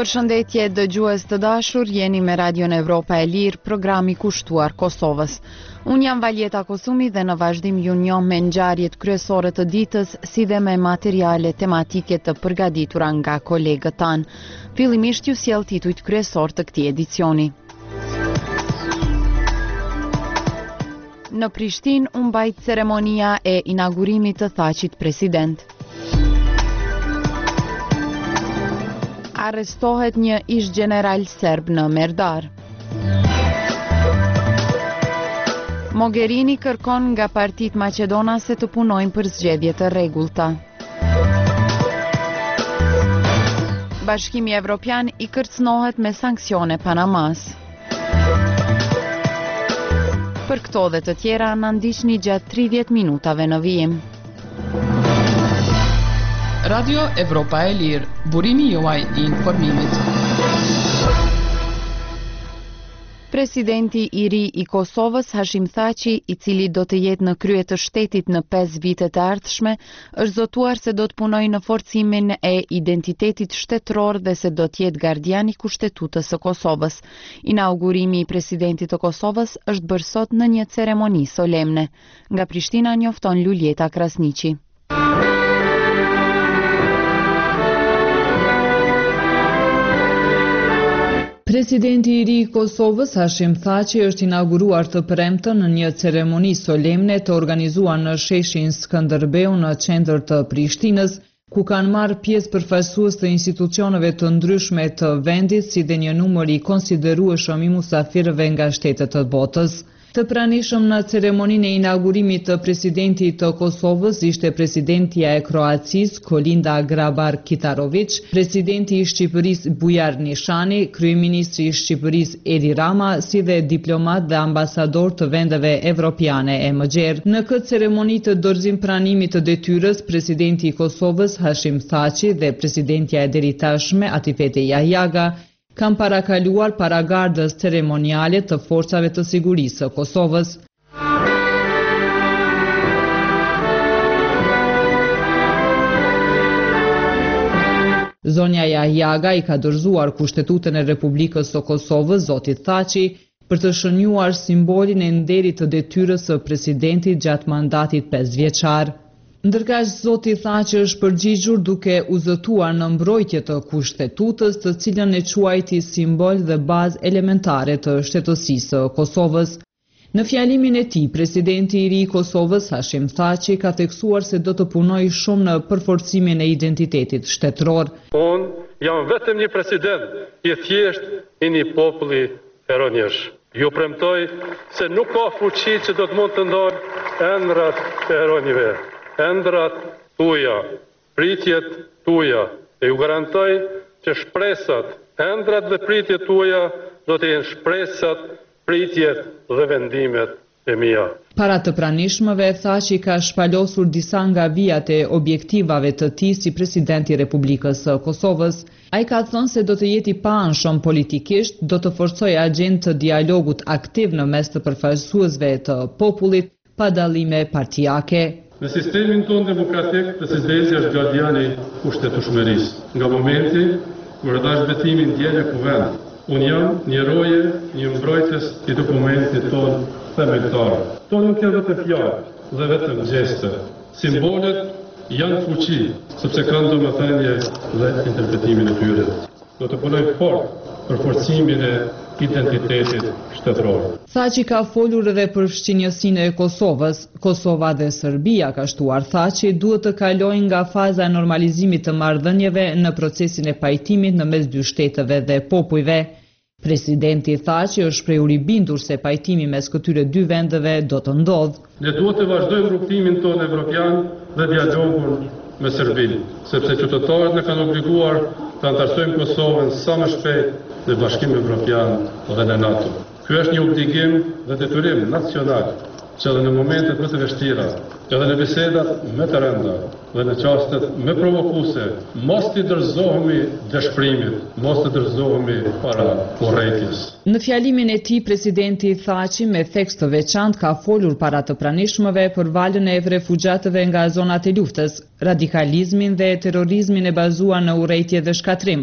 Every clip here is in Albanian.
Përshëndetje dëgjues të dashur, jeni me Radion Evropa e Lirë, programi kushtuar Kosovës. Unë jam Valjeta Kosumi dhe në vazhdim ju njoh me ngjarjet kryesore të ditës, si dhe me materiale tematike të përgatitura nga kolegët tanë. Fillimisht ju sjell titujt kryesor të këtij edicioni. Në Prishtinë u mbajt ceremonia e inaugurimit të Thaçit president. Arrestohet një ish general serb në Merdar. Mogherini kërkon nga partitë maqedonase të punojnë për zgjedhje të rregullta. Bashkimi Evropian i kërcënohet me sanksione Panamas. Për këto dhe të tjera na ndiqni gjatë 30 minutave në vijim. Radio Evropa e Lirë, burimi juaj i informimit. Presidenti i ri i Kosovës, Hashim Thaçi, i cili do të jetë në krye të shtetit në 5 vitet e ardhshme, është zotuar se do të punojë në forcimin e identitetit shtetëror dhe se do të jetë gardian i Kushtetutës së Kosovës. Inaugurimi i presidentit të Kosovës është bërë sot në një ceremoni solemne. Nga Prishtina njofton Luljeta Krasniqi. Presidenti i ri i Kosovës, Hashim Thaçi, është inauguruar të premten në një ceremoni solemne të organizuar në sheshin Skënderbeu në qendër të Prishtinës, ku kanë marrë pjesë përfaqësues të institucioneve të ndryshme të vendit, si dhe një numër i konsiderueshëm i musafirëve nga shtetet të botës. Të pranishëm në ceremoninë e inaugurimit të presidentit të Kosovës ishte presidentja e Kroacisë, Kolinda Grabar-Kitarović, presidenti i Shqipërisë Bujar Nishani, kryeministri i Shqipërisë Edi Rama, si dhe diplomat dhe ambasador të vendeve evropiane e mëgjerë. Në këtë ceremoni të dorëzim pranimit të detyrës, presidenti i Kosovës Hashim Thaçi dhe presidentja e deritashme Atifete Jahjaga kanë parakaluar para gardës ceremoniale të forcave të sigurisë së Kosovës. Zonja Jahjaga i ka dorëzuar Kushtetutën e Republikës së Kosovës zotit Thaçi për të shënjuar simbolin e nderit të detyrës së presidentit gjatë mandatit 5 vjeçar. Ndërkaq zoti Thaçi është përgjigjur duke u zëtuar në mbrojtje të Kushtetutës, të cilën e quajti simbol dhe bazë elementare të shtetësisë së Kosovës. Në fjalimin e tij, presidenti i ri i Kosovës, Hashim Thaçi, ka theksuar se do të punojë shumë në përforcimin e identitetit shtetëror. Unë jam vetëm një president i thjesht i një populli heronjesh. Ju premtoj se nuk ka fuqi që do të mund të ndorë ëndrat e heronjve. Ëndrat tuaja, pritjet tuaja, e ju garantoj që shpresat, ëndrat dhe pritjet tuaja do të jenë shpresat, pritjet dhe vendimet e mia. Para të pranishmëve, Thaçi ka shpalosur disa nga vijat e objektivave të tij si president i Republikës së Kosovës. Ai ka thënë se do të jeti i paanshëm politikisht, do të forcojë agjendën të dialogut aktiv në mes të përfaqësuesve të popullit, pa dallime partijake. Në sistemin tonë demokratik, presidenti është gardiani kushtetueshmërisë. Nga momenti kur dhash betimin djele kuvend, unë jam një roje, një mbrojtës i dokumentit tonë themeltar. To nuk janë vetëm fjalë dhe vetëm gjeste. Simbolet janë fuqi, sepse kanë domethënie dhe interpretimin e tyre. Do të punoj fort për forcimin e identitetit shtetëror. Thaçi ka folur edhe për fshinjësinë e Kosovës. Kosova dhe Serbia, ka shtuar Thaçi, duhet të kalojnë nga faza e normalizimit të marrëdhënieve në procesin e pajtimit në mes dy shteteve dhe popujve. Presidenti Thaçi është shprehur i bindur se pajtimi mes këtyre dy vendeve do të ndodhë. Ne duhet të vazhdojmë rrugtimin tonë evropian dhe dialogun me Serbinë, sepse qytetarët ne kanë obliguar të antarësojmë Kosovën sa më shpejt në Bashkimin Evropian dhe në NATO. Ky është një obligim dhe detyrim nacional që edhe në momentet më të vështira, edhe në bisedat më të rënda dhe në çastet më provokuese, mos t'i dorëzohemi dëshpërimit, mos të dorëzohemi para urrëties. Në fjalimin e tij, presidenti Thaçi me tekst të veçantë ka folur para të pranishmëve për valën e refugjatëve nga zonat e luftës, radikalizmin dhe terrorizmin e bazuar në urrëtie dhe shkatrim.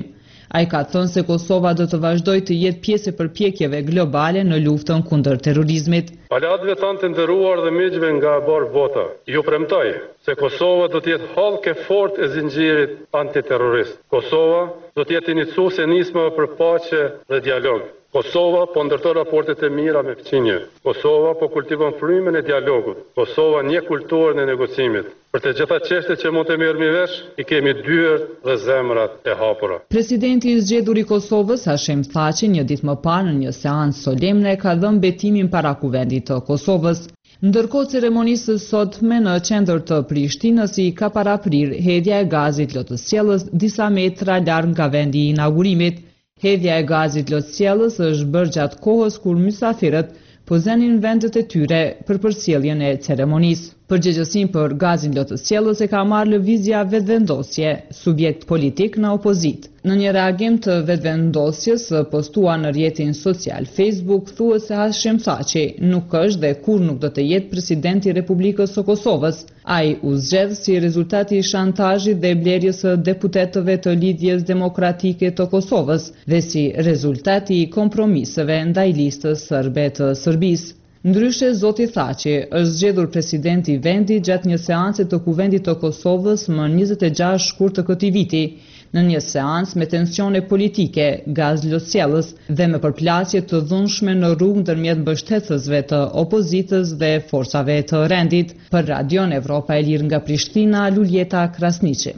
Ai ka thënë se Kosova do të vazhdojë të jetë pjesë e përpjekjeve globale në luftën kundër terrorizmit. Aleatëve tanë të nderuar dhe miqve nga e barë bota, ju premtoj se Kosova do të jetë hallk e fortë e zinxhirit antiterrorist. Kosova do të jetë iniciuese e nismave për paqe dhe dialog. Kosova po ndërton raportet e mira me fqinje. Kosova po kultivon frymën e dialogut. Kosova njeh kulturën e negocimit. Për të gjitha çështjet që mund të merremi vesh, i kemi dyer dhe zemrat e hapura. Presidenti i zgjedhur i Kosovës, Hashim Thaçi, një ditë më parë në një seancë solemne ka dhënë betimin para kuvendit të Kosovës. Ndërkohë ceremonisë sotme në qendër të Prishtinës i ka paraprir hedhja e gazit lotësjellës disa metra larg nga vendi i inaugurimit. Hedhja e gazit lotësjellës është bërë gjatë kohës kur mysafirët po zënin vendet e tyre për përsjelljen e ceremonisë. Përgjegjësinë për gazin lotësjellës e ka marrë lëvizja Vetëvendosje, subjekt politik në opozit. Në një reagim të vetëvendosjes postuar në rrjetin social Facebook, thuhet se Hashim Thaçi nuk është dhe kur nuk do të jetë presidenti i Republikës së Kosovës. Ai u zgjedh si rezultati i shantazhit dhe blerjes së deputetëve të Lidhjes Demokratike të Kosovës dhe si rezultati i kompromiseve ndaj listës serbe të Serbisë. Ndryshe, zoti Thaçi është zgjedhur presidenti i vendit gjatë një seance të kuvendit të Kosovës më 26 shkurt të këtij viti, në një seancë me tensione politike, gaz lotësjellës dhe me përplasje të dhunshme në rrugë ndërmjet mbështetësve të opozitës dhe forcave të rendit. Për Radion Evropa e Lirë nga Prishtina, Luljeta Krasniqi.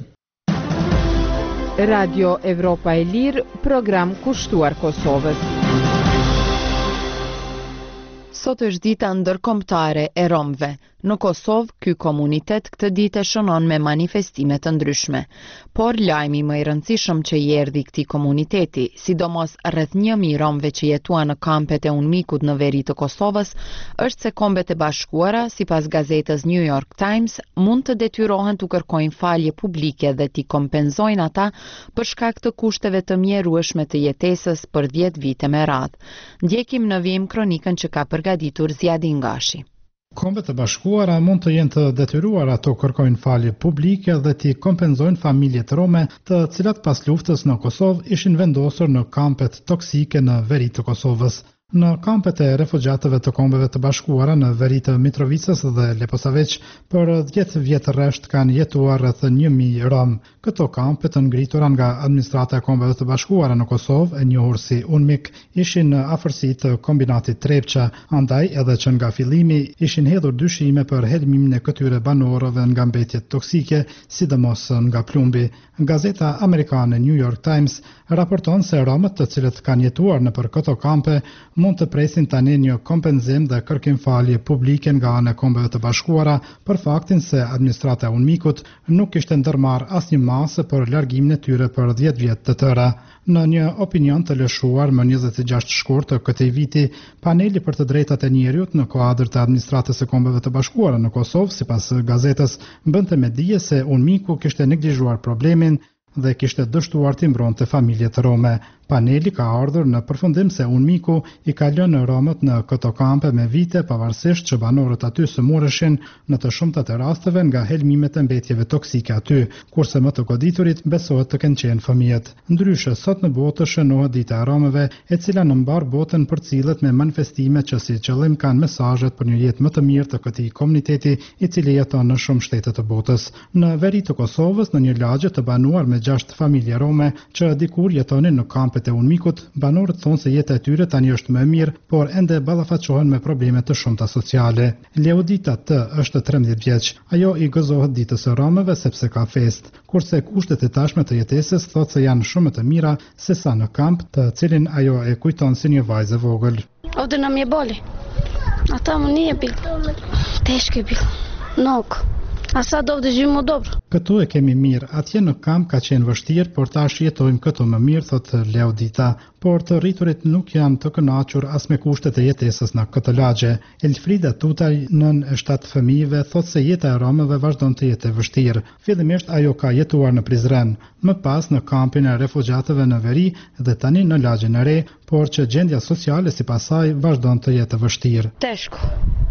Radio Evropa e Lirë, program kushtuar Kosovës. Sot është dita ndërkombëtare e romëve. Në Kosovë, ky komunitet këtë ditë shënon me manifestime të ndryshme. Por lajmi më i rëndësishëm që i erdhi këtij komuniteti, sidomos rreth 1000 romëve që jetuan në kampet e Unmikut në veri të Kosovës, është se Kombet e Bashkuara, sipas gazetës New York Times, mund të detyrohen të kërkojnë falje publike dhe t'i kompenzojnë ata për shkak të kushteve të mjerueshme të jetesës për 10 vite me radhë. Ndjekim në vijim kronikën që ka përgatitur Zjadin Gashi. Kombet e Bashkuara mund të jenë të detyruara të kërkojnë falje publike dhe t'i kompenzojnë familjet rome të cilat pas luftës në Kosovë ishin vendosur në kampet toksike në veri të Kosovës. Në kampet e refugjatëve të Kombeve të Bashkuara në veri të Mitrovicës dhe Leposaveq, për 10 vjet rresht kanë jetuar rreth 1000 rom. Këto kampe të ngritura nga administrata e Kombeve të Bashkuara në Kosovë, e njohur si UNMIK, ishin në afërsi të kombinatit Trepça, andaj edhe që nga fillimi ishin hedhur dyshime për helmimin e këtyre banorëve nga mbetjet toksike, sidomos nga plumbi. Gazeta amerikane New York Times raporton se romët të cilët kanë jetuar nëpër këto kampe mund të presin tani një kompenzim dhe kërkim falje publike nga ana e Kombeve të Bashkuara për faktin se administrata e Unmikut nuk ishte ndërmarrë asnjë masë për largimin e tyre për 10 vjet të tëra. Në një opinion të lëshuar më 26 shkurt të këtij viti, paneli për të drejtat e njeriut në kuadër të administratës së Kombeve të Bashkuara në Kosovë, sipas gazetës, bënte me dije se Unmiku kishte neglizhuar problemin dhe kishte dështuar t'i mbronte familjet rome. Paneli ka ardhur në përfundim se Unmiku i ka lënë romët në këto kampe me vite, pavarësisht që banorët aty sëmureshin në të shumtat e rasteve nga helmimet e mbetjeve toksike aty, kurse më të goditurit besohet të kenë qenë fëmijët. Ndryshe, sot në botë shënohet dita e romëve, e cila në mbar botën përcillet me manifestime që si qëllim kanë mesazhet për një jetë më të mirë të këtij komuniteti i cili jeton në shumë shtete të botës. Në veri të Kosovës, në një lagje të banuar me 6 familje rome që dikur jetonin në kamp e Unmikut, banorët thonë se jeta e tyre tani është më e mirë, por ende ballafaqohen me probleme të shumta sociale. Leodita T është 13 vjeç. Ajo i gëzohet ditës së romëve sepse ka fest, kurse kushtet e tashme të jetesës thotë se janë shumë të mira se sa në kamp, të cilin ajo e kujton si një vajzë vogël. Ovdje nam je bolje, a tamo nije bilo. Teško je bilo, mnogo. A sad ovdje živimo dobro. Këtu e kemi mirë, atje në kamp ka qenë vështirë, por tash jetojmë këtu më mirë, thotë Leodita. Por të rriturit nuk janë të kënaqur as me kushtet e jetesës në këtë lagje. Elfrida Tutaj, nën e 7 fëmijëve, thotë se jeta e romëve vazhdon të jetë e vështirë. Fillimisht ajo ka jetuar në Prizren, më pas në kampin e refugjatëve në veri dhe tani në lagjen e re, por që gjendja sociale sipas saj vazhdon të jetë e vështirë. Teško.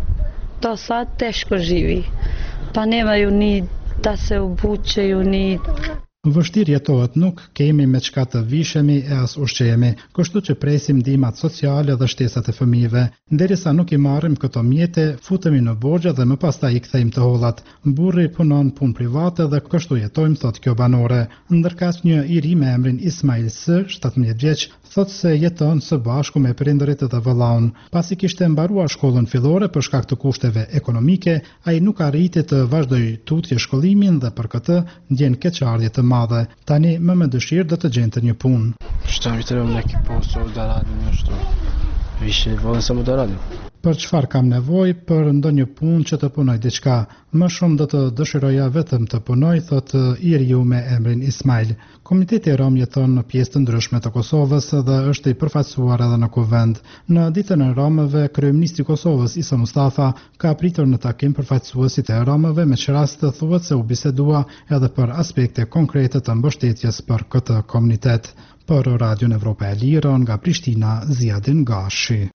Do sad teško živi. Pa nemaju ni da se obučeju, ni Vështirë jetohet, nuk kemi me çka të vishemi e as ushqemi, kështu që presim ndihmat sociale dhe shtesat e fëmijëve. Derisa nuk I marrim këto mjete, futemi në borxhe dhe më pastaj I kthejmë të hollat. Burri punon punë private dhe kështu jetojmë, thot kjo banore. Ndërkaq një I ri me emrin Ismail S, 17 vjeç, thot se jeton së bashku me prindërit dhe vëllaun. Pasi kishte mbaruar shkollën fillore për shkak të kushteve ekonomike, ai nuk arriti të vazhdojë tutje shkollimin dhe për këtë ndjen keqardhje të madhe. Tani më dëshirë do të gjente një punë. Shtam vitërëm në kiposo da radim një shtu. Vishe volën se më da radim. Për çfarë kam nevojë? Për ndonjë punë që të punoj diçka. Më shumë do të dëshiroja vetëm të punoj, thot I riu me emrin Ismail. Komuniteti Rom jeton në pjesë të ndryshme të Kosovës dhe është I përfaqësuar edhe në kuvend. Në ditën e Romëve, kryeministri I Kosovës Isa Mustafa ka pritur në takim përfaqësuesit e Romëve, me që rast thuhet se u bisedua edhe për aspekte konkrete të mbështetjes për këtë komunitet. Për Radion Evropa e Lirë, nga Prishtina, Ziadin Gashi.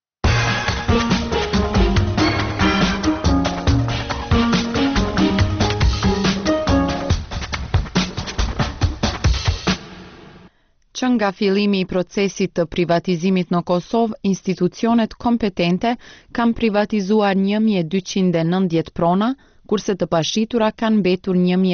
Që nga fillimi I procesit të privatizimit në Kosovë, institucionet kompetente kanë privatizuar 1290 prona, kurse të pashitura kanë mbetur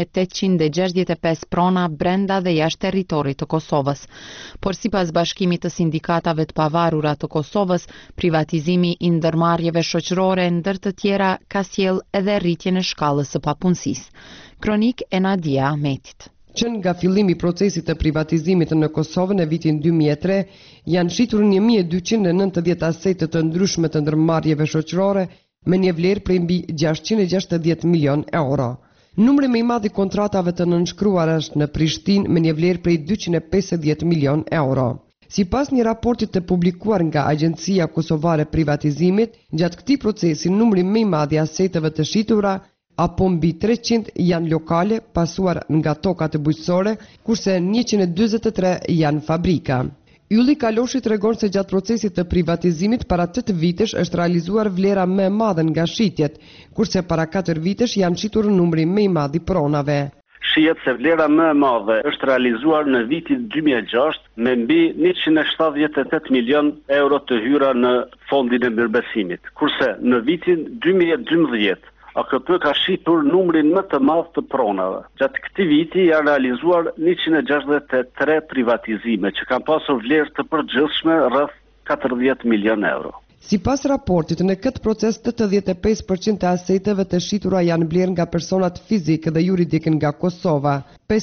1865 prona brenda dhe jashtë territorit të Kosovës. Por sipas bashkimit të sindikatave të pavarura të Kosovës, privatizimi I ndërmarrjeve shoqërore ndër të tjera ka sjell edhe rritjen e shkallës së papunësisë. Kronik e Nadia Ahmetit. Që nga fillimi I procesit të privatizimit në Kosovë në vitin 2003, janë shitur 1290 asete të ndryshme të ndërmarrjeve shoqërore me një vlerë prej mbi 660 milion euro. Numri më I madh I kontratave të nënshkruara është në Prishtinë me një vlerë prej 250 milion euro. Sipas një raporti të publikuar nga Agjencia Kosovare e Privatizimit, gjatë këtij procesi numri më I madh I aseteve të shitura apo mbi 300 janë lokale pasuar nga tokat bujqësore, kurse 143 janë fabrika. Ylli Kaloshi tregon se gjatë procesit të privatizimit para 8 vitesh është realizuar vlera më e madhe nga shitjet, kurse para 4 vitesh janë shitur numri më I madh I pronave. Shihet se vlera më e madhe është realizuar në vitin 2006 me mbi 178 milion euro të hyra në fondin e mirëbesimit, kurse në vitin 2012 AKP ka shitur numrin më të madh të pronave. Gjatë këtij viti janë realizuar 163 privatizime që kanë pasur vlerë të përgjithshme rreth 40 milion euro. Sipas raportit, në këtë proces 85% të aseteve të shitura janë blerë nga personat fizik dhe juridik nga Kosova,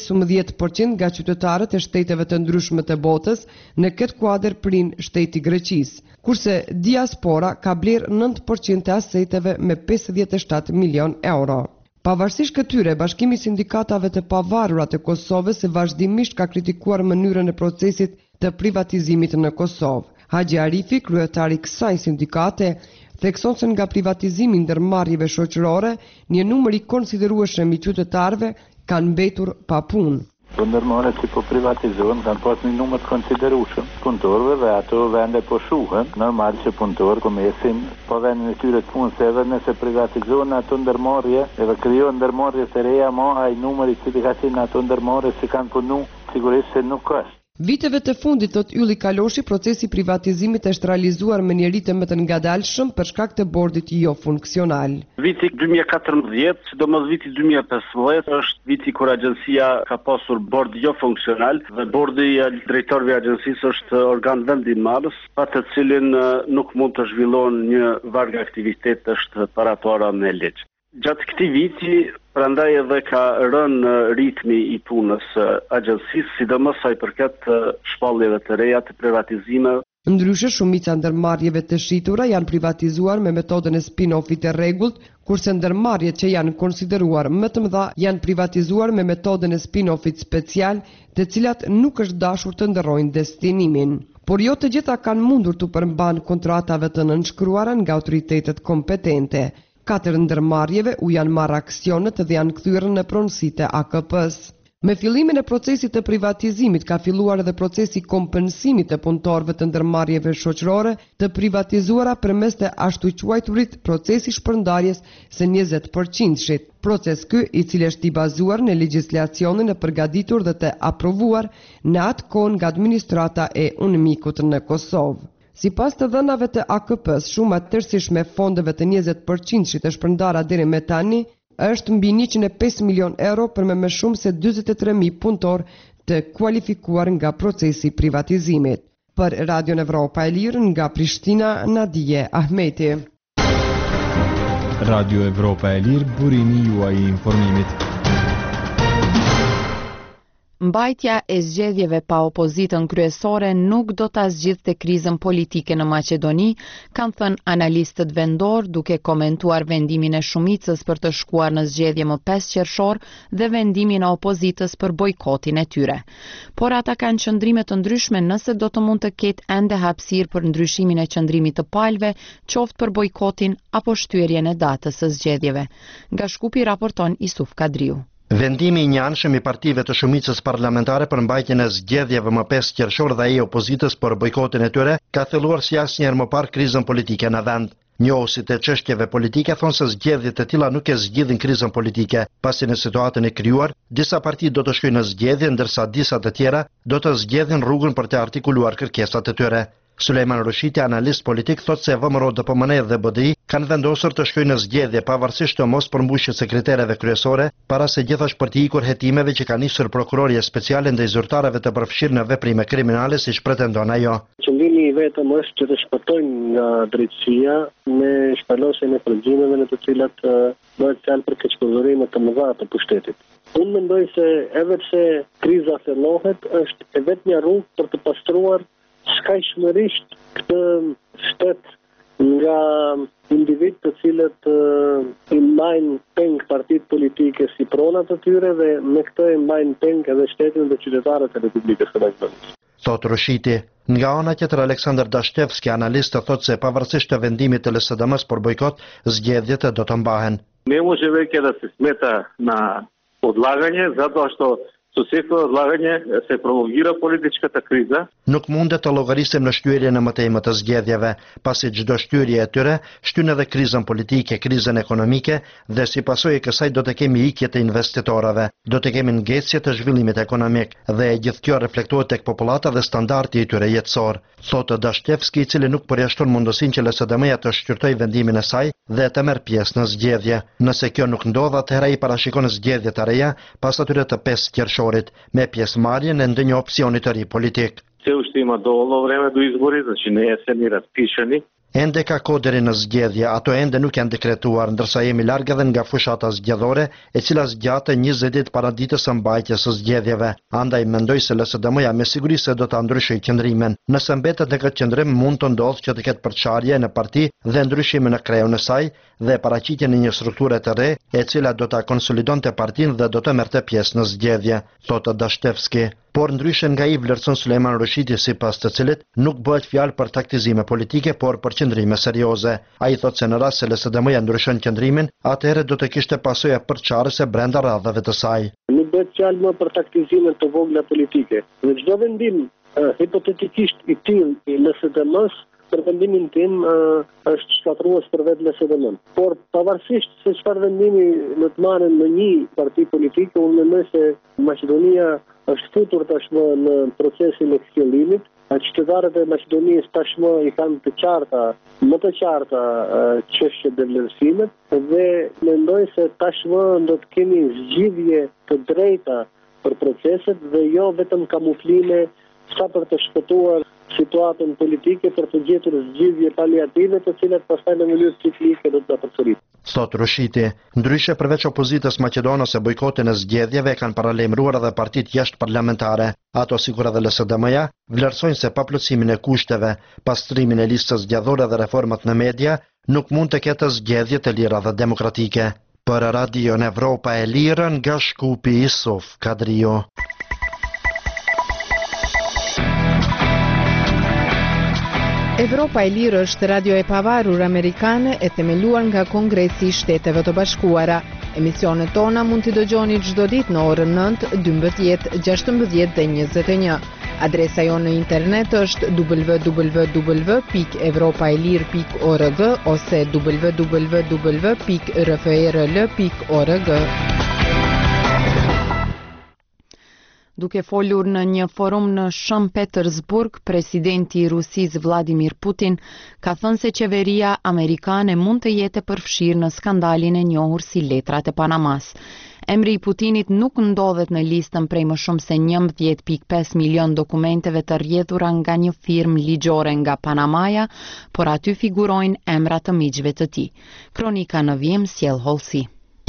15% nga qytetarët e shteteve të ndryshme të botës, në këtë kuadër prin shteti Greqisë, kurse diaspora ka blerë 9% të aseteve me 57 milion euro. Pavarësisht këtyre, Bashkimi I Sindikatave të Pavarura të Kosovës vazhdimisht ka kritikuar mënyrën e procesit të privatizimit në Kosovë. Haxhi Arifi, kryetari I kësaj sindikate, thekson se nga privatizimi I ndërmarrjeve shoqërore, një numër I konsiderueshëm I qytetarëve kanë mbetur pa punë. Ndërmarrjet që po privatizohen kanë pas një numër të konsiderueshëm punëtorëve dhe ato vende po shuhen. Normal që punëtorët komesin po vendin e tyre të punës edhe nëse privatizohen ato ndërmarrje edhe krijohen ndërmarrje të reja, ma ai numër I cili ka qenë ato ndërmarrje që kanë punu, sigurisht se nuk është. Viteve të fundit, thot Ylli Kaloshi, procesi privatizimit është realizuar me një ritëm më të ngadalshëm për shkak të bordit jo funksional. Viti 2014, sidomos viti 2015 është viti kur agjencia ka pasur bord jo funksional dhe bordi I drejtorëve agjencisë është organ vendimmarrës, pa të cilin nuk mund të zhvillohen një varg aktivitetesh të paratora me ligj. Gjatë këtij viti, prandaj edhe ka rënë ritmi I punës agjencisë, sidomos sa I përket shpalljeve të reja të privatizimeve. Ndryshe, shumica ndërmarrjeve të shitura janë privatizuar me metodën e spin-offit të rregullt, kurse ndërmarrjet që janë konsideruar më të mëdha janë privatizuar me metodën e spin-offit special, të cilat nuk është dashur të ndërrojnë destinimin. Por jo të gjitha kanë mundur të përmbanë kontratave të nënshkruara nga autoritetet kompetente. 4 ndërmarrjeve u janë marrë aksionet dhe janë kthyer në pronësitë e AKP-s. Me fillimin e procesit të privatizimit ka filluar edhe procesi kompensimit të punëtorëve të ndërmarrjeve shoqërore të privatizuara përmes të ashtu quajturit procesi shpërndarjes së 20%-shit. Proces ky, i cili është i bazuar në legjislacionin e përgatitur dhe të aprovuar në atë kohë nga administrata e UNMIK-ut në Kosovë. Sipas të dhënave të AKP-s, shuma tërësishme e fondeve të 20%-shit e shpërndara deri më tani është mbi 105 milion euro për më shumë se 43.000 punëtor të kualifikuar nga procesi privatizimit. Për Radio Evropa e Lirë nga Prishtina, Nadije Ahmeti. Radio Evropa e Lirë, burimi juaj i informimit. Mbajtja e zgjedhjeve pa opozitën kryesore nuk do ta zgjidhte krizën politike në Maqedoni, kanë thënë analistët vendor duke komentuar vendimin e shumicës për të shkuar në zgjedhje më 5 qershor dhe vendimin e opozitës për bojkotin e tyre. Por ata kanë qëndrime të ndryshme nëse do të mund të ketë ende hapësirë për ndryshimin e qëndrimit të palëve, qoftë për bojkotin apo shtyrjen e datës së zgjedhjeve. Nga Shkupi raporton Isuf Kadriu. Vendimi i njanshëm i partive të shumicës parlamentare për mbajtjen e zgjedhjeve më 5 qershor dhe ai opozitës për bojkotin e tyre ka thelluar si asnjëherë më parë krizën politike në vend. Njohësit e çështjeve politike thonë se zgjedhjet e tilla nuk e zgjidhin krizën politike, pasi në situatën e krijuar, disa parti do të shkojnë në zgjedhje ndërsa disa të tjera do të zgjedhin rrugën për të artikuluar kërkesat e tyre. Sulejman Roshiti, analist politik, thotë se VMRO, DPMN dhe BDI kanë vendosur të shkojnë në zgjedhje pavarësisht të mos përmbushjes së kritereve kryesore, para se gjithashtu për të ikur hetimeve që ka nisur prokuroria speciale ndaj zyrtarëve të përfshirë në veprime kriminale, siç pretendon ajo. Qëllimi i vetëm është që të shpëtojnë nga drejtësia me shpalosjen e përgjimeve në të cilat bëhet fjalë për keqpërdorime të mëdha të pushtetit. Unë mendoj se edhe pse kriza thellohet, është e vetmja rrugë për të pastruar shkajshmërisht këtë shtet nga individ të cilët i mbajnë peng partitë politike si pronat të tyre dhe me këtë i mbajnë peng edhe shtetin dhe qytetarët e Republikës së Maqedonisë. Thot Roshiti. Nga ana tjetër, Aleksandar Dashtevski, analist, thotë se pavarësisht të vendimit të LSDM-s për bojkot, zgjedhjet do të mbahen. Не може веќе да се смета на одлагање, затоа што со секој одлагање се пролонгира политичката криза. Nuk mundet të llogarisim në shtyrjen e mëtejme të zgjedhjeve, pasi çdo shtyrje e tyre shtyn edhe krizën politike, krizën ekonomike dhe si pasojë e kësaj do të kemi ikje të investitorëve, do të kemi ngecje të zhvillimit ekonomik dhe gjithë kjo reflektohet tek popullata dhe standardi i tyre jetësor, thotë Dashtevski, i cili nuk përjashton mundësinë që LSDM-ja të shqyrtojë vendimin e saj dhe të merr pjesë në zgjedhje. Nëse kjo nuk ndodh, atëherë ai parashikon zgjedhje të reja pas atyre të 5 qershorit, me pjesëmarrjen e ndonjë opsioni të ri politik. Се уште има доволно време до избори, значи не се ни разпишани. Ende ka kohë deri në zgjedhje, ato ende nuk janë dekretuar, ndërsa jemi larg edhe nga fushata zgjedhore, e cila zgjatet 20 ditë para ditës së mbajtjes së zgjedhjeve. Andaj mendoj se LSDM-ja me siguri se do ta ndryshojë qëndrimin. Nëse mbetet në këtë qëndrim, mund të ndodhë që të ketë përçarje në parti dhe ndryshime në kreun e saj dhe paraqitjen e një strukture të re, e cila do ta konsolidonte partinë dhe do të merrte pjesë në zgjedhje, thotë Dashtevski. Por ndryshe nga i vlerëson Sulejman Roshiti, sipas të cilit nuk bëhet fjalë për taktizime politike, por për qëndrime serioze. Ai thotë se në rast se LSDM-ja ndryshon qëndrimin, atëherë do të kishte pasojë përçarëse brenda radhave të saj. Nuk bëhet fjalë më për taktizime të vogla politike. Në çdo vendim hipotetikisht i tillë i LSDM-s, për vendimin tim është shkatrues për vetë LSDM-n. Por pavarësisht se çfarë vendimi në të marrën në një parti politike, unë mendoj se Maqedonia është futur tashmë në procesin e kthjellimit. Qytetarët e Maqedonisë tashmë i kanë më të qarta çështjet e vlerësimit dhe mendoj se tashmë do të kemi zgjidhje të drejta për proceset dhe jo vetëm kamuflime sa për të shpëtuar situatën politike, për të gjetur zgjidhje paliative të cilat pastaj në mënyrë ciklike do të përsëritet. Thot Roshiti. Ndryshe, përveç opozitës maqedonase, bojkotin e zgjedhjeve kanë paralajmëruar edhe partitë jashtëparlamentare. Ato, sikur edhe LSDM-ja, vlerësojnë se paplotësimin e kushteve, pastrimin e listës zgjedhore dhe reformat në media nuk mund të ketë zgjedhje të lira dhe demokratike. Për Radio Evropa e Lirë, nga Shkupi, Isuf Kadriu. Evropa e Lirë është radio e pavarur amerikane e themeluar nga Kongresi i Shteteve të Bashkuara. Emisionet tona mund t'i dëgjoni çdo ditë në orën 9, 12, 16 dhe 21. Adresa jonë në internet është www.evropaelir.org ose www.rfrl.org. Duke folur në një forum në Shën Petersburg, presidenti i Rusisë Vladimir Putin ka thënë se qeveria amerikane mund të jetë e përfshirë në skandalin e njohur si letrat e Panamas. Emri i Putinit nuk ndodhet në listën prej më shumë se 11.5 milion dokumenteve të rrjedhura nga një firmë ligjore nga Panamaja, por aty figurojnë emra të miqve të tij. Kronika në vijim sjell Holsi.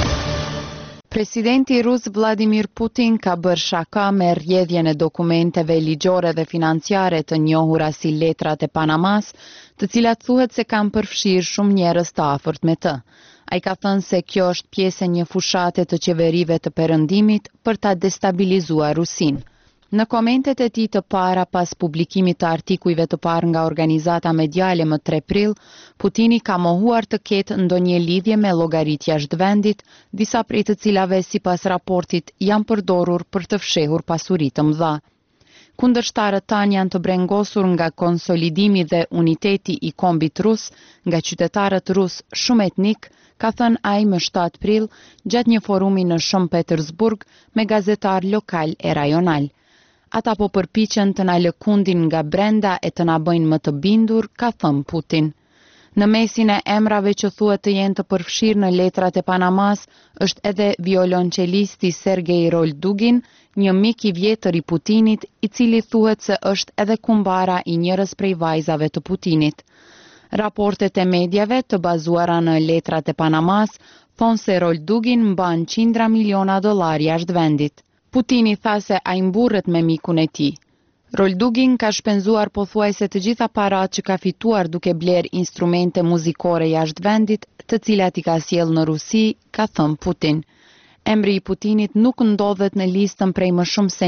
Presidenti rus Vladimir Putin ka bërë shaka me rrjedhjen e dokumenteve ligjore dhe financiare të njohura si letrat e Panamas, të cilat thuhet se kanë përfshirë shumë njerëz të afërt me të. Ai ka thënë se kjo është pjesë e një fushate të qeverive të perëndimit për ta destabilizuar Rusinë. Në komentet e tij të para pas publikimit të artikujve të parë nga organizata mediale më 3 prill, Putini ka mohuar të ketë ndonjë lidhje me llogarit jashtë vendit, disa prej të cilave sipas raportit janë përdorur për të fshehur pasuri të mëdha. Kundërshtarët tanë janë të brengosur nga konsolidimi dhe uniteti i kombit rus, nga qytetarët rus shumë etnik, ka thënë ai më 7 prill gjatë një forumi në Shën Petersburg me gazetar lokal e rajonal. Ata po përpiqen të na lëkundin nga brenda e të na bëjnë më të bindur, ka thënë Putin. Në mesin e emrave që thuhet të jenë të përfshirë në letrat e Panamas është edhe violonçelisti Sergej Roldugin, një mik i vjetër i Putinit, i cili thuhet se është edhe kumbara i njërës prej vajzave të Putinit. Raportet e medjave të bazuara në letrat e Panamas thonë se Roldugin mban $100 miliona jashtë vendit. Putini tha se ai mburret me mikun e tij. Roldugin ka shpenzuar pothuajse të gjitha paratë që ka fituar duke bler instrumente muzikore jashtë vendit, të cilat i ka sjellë në Rusi, ka thënë Putin. Emri i Putinit nuk ndodhet në listën prej më shumë se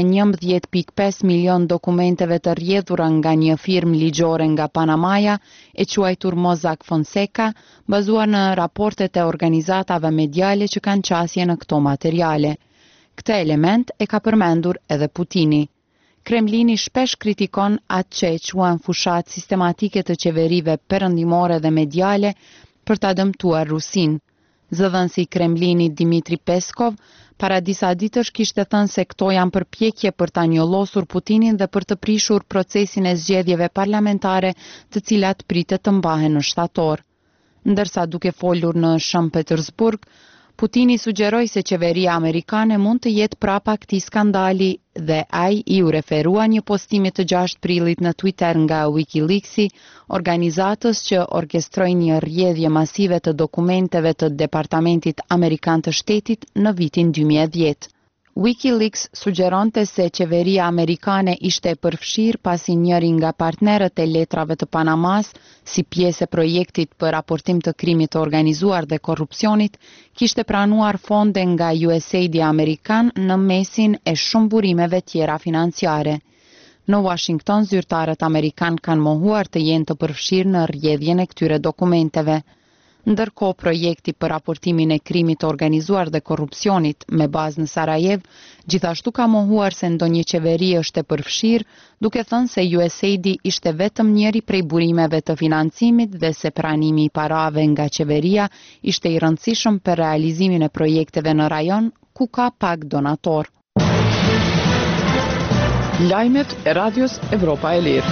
11.5 milion dokumenteve të rrjedhura nga një firmë ligjore nga Panamaja, e quajtur Mossack Fonseca, bazuar në raportet e organizatave mediale që kanë qasje në këto materiale. Këtë element e ka përmendur edhe Putini. Kremlini shpesh kritikon atë që e quan fushat sistematike të qeverive perëndimore dhe mediale për ta dëmtuar Rusinë. Zëdhënësi i Kremlinit Dmitri Peskov para disa ditësh kishte thënë se këto janë përpjekje për ta njollosur Putinin dhe për të prishur procesin e zgjedhjeve parlamentare, të cilat pritet të mbahen në shtator. Ndërsa duke folur në Shën Petersburg, Putini sugjeroi se qeveria amerikane mund të jetë prapa këtij skandali dhe ai i u referua një postimi të 6 prillit në Twitter nga WikiLeaks, organizatës që orkestroi një rrjedhje masive të dokumenteve të Departamentit Amerikan të Shtetit në vitin 2010. WikiLeaks sugjeronte se qeveria amerikane ishte e përfshirë pasi njëri nga partnerët e letrave të Panamas, si pjesë e projektit për raportim të krimit të organizuar dhe korrupsionit, kishte pranuar fonde nga USAID amerikan në mesin e shumë burimeve tjera financiare. Në Washington, zyrtarët amerikan kanë mohuar të jenë të përfshirë në rrjedhjen e këtyre dokumenteve. Ndërkohë, projekti për raportimin e krimit të organizuar dhe korrupsionit me bazë në Sarajev, gjithashtu ka mohuar se ndonjë qeveri është e përfshirë, duke thënë se USAID ishte vetëm njëri prej burimeve të financimit dhe se pranimi i parave nga qeveria ishte i rëndësishëm për realizimin e projekteve në rajon ku ka pak donator. Lajmet e Radios Evropa e Lirë.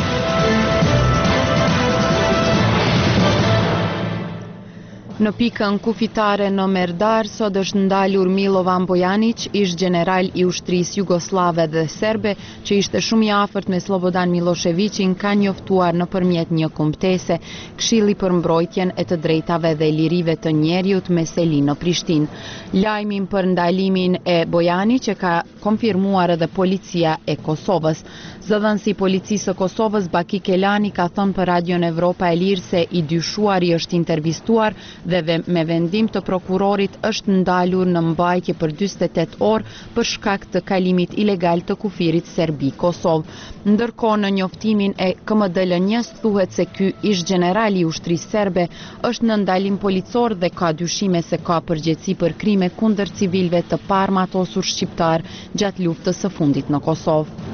Në pikën kufitare në Merdar, sot është ndalur Milovan Bojanić, ish general i ushtrisë jugoslave dhe serbe, që ishte shumë i afërt me Slobodan Miloševićin, ka njoftuar nëpërmjet një kumtese Këshilli për mbrojtjen e të drejtave dhe lirive të njerëzit me seli në Prishtinë. Lajmin për ndalimin e Bojanić e ka konfirmuar edhe policia e Kosovës. Zëdhënësi i policisë së Kosovës Baki Kelani ka thënë për Radion Evropa e Lirë se i dyshuari është intervistuar dhe me vendim të prokurorit është ndalur në mbajtje për 48 orë për shkak të kalimit ilegal të kufirit Serbi-Kosovë. Ndërkohë në njoftimin e KMDL-njës thuhet se ky ish generali i ushtrisë serbe është në ndalim policor dhe ka dyshime se ka përgjegjësi për krime kundër civilëve të paarmatosur shqiptar gjatë luftës së fundit në Kosovë.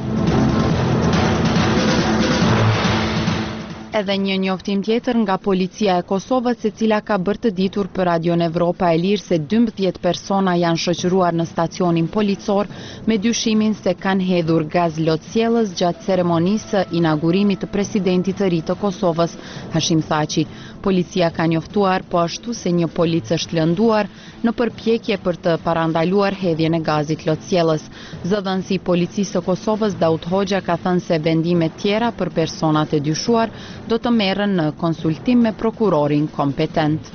Edhe një njoftim tjetër nga policia e Kosovës, e cila ka bërë të ditur për Radion Evropa e Lirë se 12 persona janë shoqëruar në stacionin policor me dyshimin se kanë hedhur gaz lotësjellës gjatë ceremonisë së inaugurimit të presidentit të ri të Kosovës, Hashim Thaçi. Policia ka njoftuar po ashtu se një polic është lënduar në përpjekje për të parandaluar hedhjen e gazit lotësjellës. Zëdhënësi i policisë së Kosovës, Daud Hoxha, ka thënë se vendime tjera për personat e dyshuar do të merren në konsultim me prokurorin kompetent.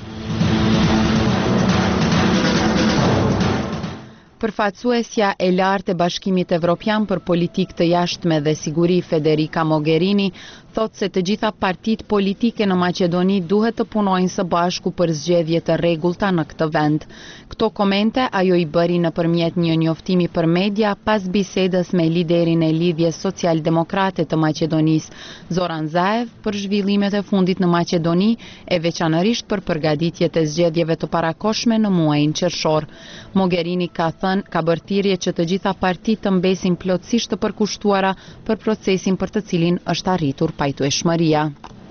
Përfaqësuesja e lartë e Bashkimit Evropian për politikë të jashtme dhe siguri, Federica Mogherini, thot se të gjitha partitë politike në Maqedoni duhet të punojnë së bashku për zgjedhje të rregullta në këtë vend. Këto komente ajo i bëri nëpërmjet një njoftimi për media pas bisedës me liderin e lidhjes social-demokrate të Maqedonisë, Zoran Zaev, për zhvillimet e fundit në Maqedoni e veçanërisht për përgatitjet e zgjedhjeve të parakohshme në muajin qershor. Mogherini ka bërë thirrje që të gjitha partitë të mbesin plotësisht të përkushtuara për procesin për të cilin është arritur pajtueshmëria.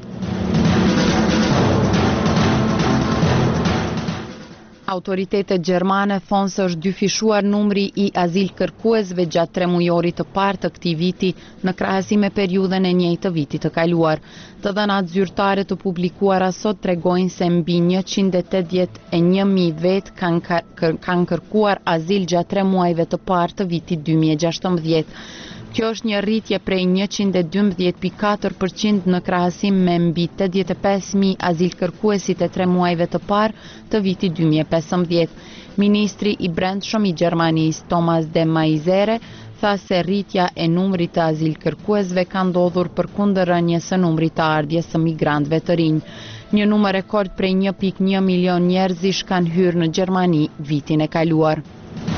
Autoritetet gjermane thonë se është dyfishuar numri i azil kërkuesve gjatë 3 mujorit të parë të këtij viti në krahasim me periudhën e njëjtë të vitit të kaluar. Të dhënat zyrtare të publikuara sot tregojnë se mbi 181.000 vetë kanë kërkuar azil gjatë 3 muajve të parë të vitit 2016. Kjo është një rritje prej 112.4% në krahasim me mbi 85.000 azil kërkuesit e 3 muajve të parë të vitit 2015. Ministri i Brendshëm i Gjermanisë, Thomas de Maizière, tha se rritja e numrit të azil kërkuesve ka ndodhur përkundër rënies së numrit të ardhjes së migrantëve të rinj. Një numër rekord prej 1.1 milion njerëzish kanë hyrë në Gjermani vitin e kaluar.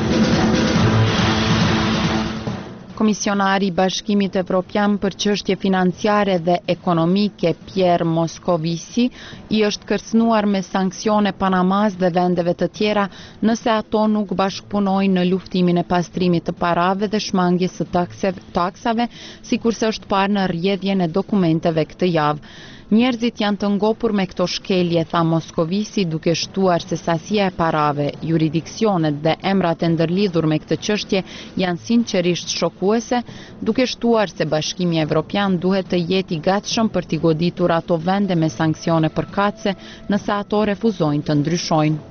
Komisionari i Bashkimit Evropian për çështje financiare dhe ekonomike, Pierre Moscovici, i është kërcënuar me sanksione Panamas dhe vendeve të tjera nëse ato nuk bashkëpunojnë në luftimin e pastrimit të parave dhe shmangjes së taksave, sikurse është parë në rrjedhjen e dokumenteve këtë javë. Njerëzit janë të ngopur me këto shkelje, tha Moscovici, duke shtuar se sasia e parave, juridiksionet dhe emrat e ndërlidhur me këtë çështje janë sinqerisht shokuese, duke shtuar se Bashkimi Evropian duhet të jetë i gatshëm për t'i goditur ato vende me sanksione përkatëse nëse ato refuzojnë të ndryshojnë.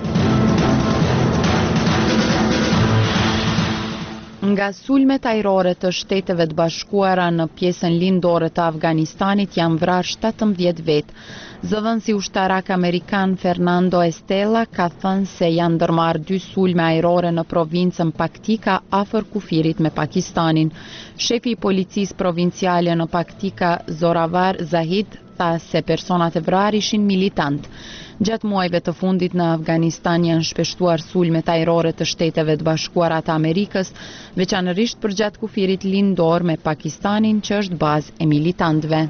Nga sulmet ajrore të Shteteve të Bashkuara në pjesën lindore të Afganistanit janë vrarë 17 vetë. Zëdhënësi ushtarak amerikan Fernando Estela ka thënë se janë ndërmarrë 2 sulme ajrore në provincën Paktika afër kufirit me Pakistanin. Shefi i policisë provinciale në Paktika, Zoravar Zahid, tha se personat e vrarë ishin militant. Gjatë muajve të fundit në Afganistan janë shpeshtuar sulmet ajrore të Shteteve të Bashkuara të Amerikës, veçanërisht për gjatë kufirit lindor me Pakistanin që është bazë e militantëve.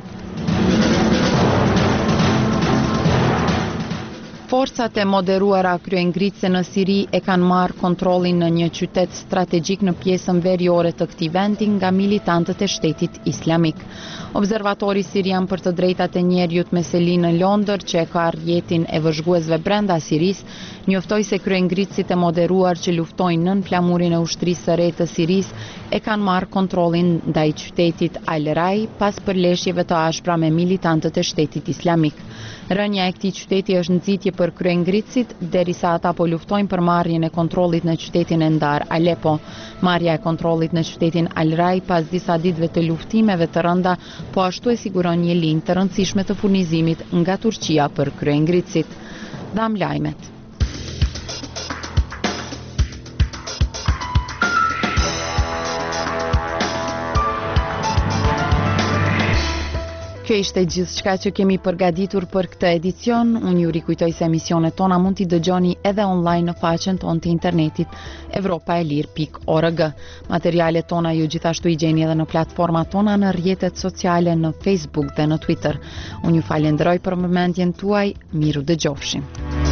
Forcat e moderuara kryengritëse në Siri e kanë marrë kontrollin në një qytet strategjik në pjesën veriore të këtij vendi nga militantët e Shtetit Islamik. Observatori sirian për të drejtat e njerëzit Meseli në Londër, që e ka rrjetin e vëzhguesve brenda Sirisë, njoftoi se kryengritësit e moderuar që luftojnë nën flamurin e ushtrisë së re të Sirisë e kanë marrë kontrollin ndaj qytetit Al-Rai pas përleshjeve të ashpra me militantët e Shtetit Islamik. Rënja e këtij qyteti është nxitje për kryengritësit derisa ata po luftojnë për marrjen e kontrollit në qytetin e ndar Aleppo. Marrja e kontrollit në qytetin Al-Rai pas disa ditëve të luftimeve të rënda po ashtu e siguron një linjë të rëndësishme të furnizimit nga Turqia për kryengritësit. Dham lajmet. Kjo ishte gjithçka që kemi përgatitur për këtë edicion. Unë ju rikujtoj se emisionet tona mund t'i dëgjoni edhe online në faqen tonë të internetit evropaelir.org. Materialet tona ju gjithashtu i gjeni edhe në platformat tona në rrjetet sociale në Facebook dhe në Twitter. Unë ju falenderoj për momентjen tuaj, miru dëgjofshim.